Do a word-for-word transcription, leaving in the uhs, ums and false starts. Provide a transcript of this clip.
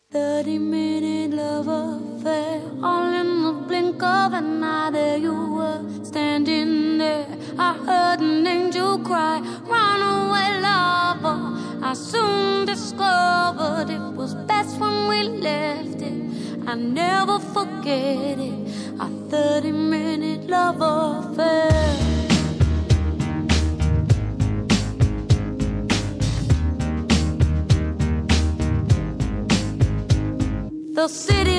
thirty minute love affair, all in the blink of an eye. There you were, standing there. I heard an angel cry, run away, lover. I soon discovered it was best when we left it. I never forget it, a thirty minute love affair. The city